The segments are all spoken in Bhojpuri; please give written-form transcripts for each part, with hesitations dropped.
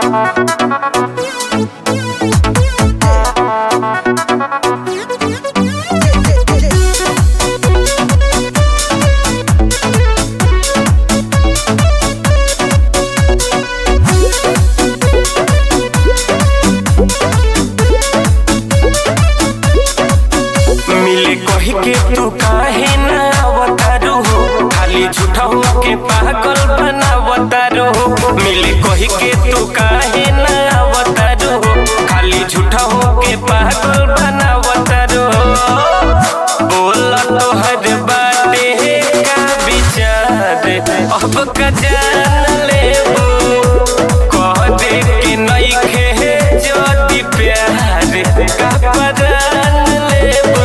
मिले कही के तू काहे ना अवतारू हो, खाली झूठा हो के पागल बनावतारू हो। मिले कही के तू काहे ना अवतारू हो, खाली झूठा हो के पागल बनावतारू हो। बोला तो हर बाटे का विचार अब का जान लेबो, कह दे के नइखे जदी प्यार का परान लेबो।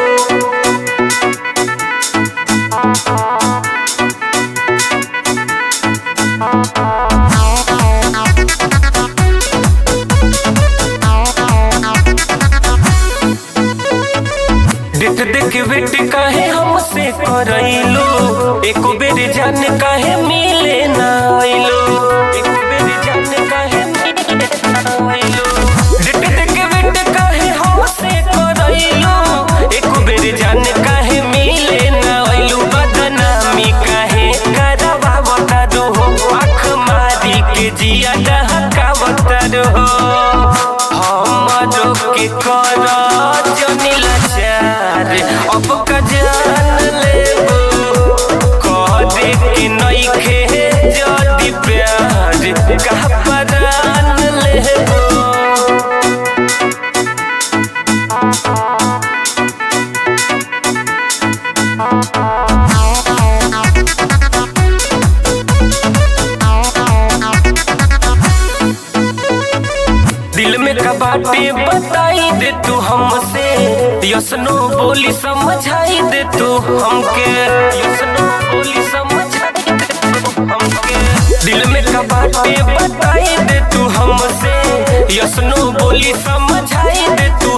देख देख बेट काहे हमसे करैलो, एको बेर जान काहे मिले ना आइलो, एको बेर जान काहे मिले ना आइलो। देख देख बेट काहे हमसे करैलो, एको बेर जान काहे मिले ना आइलो। बदनामी काहे करावतारू हो, आँख मारी के जिया डहकावतारू हो। हमरो के कर जनिला चार अब का जान लेबो, कह दे के नइखे जदी प्यार का परान लेबो। दिल में का बाटे बताई दे तू हमसे, यसनो बोली समझाई दे तू हमके, यसनो बोली समझाई दे तू हमके। दिल में का बाटे बताई दे तू हमसे, यसनो बोली समझाई दे तू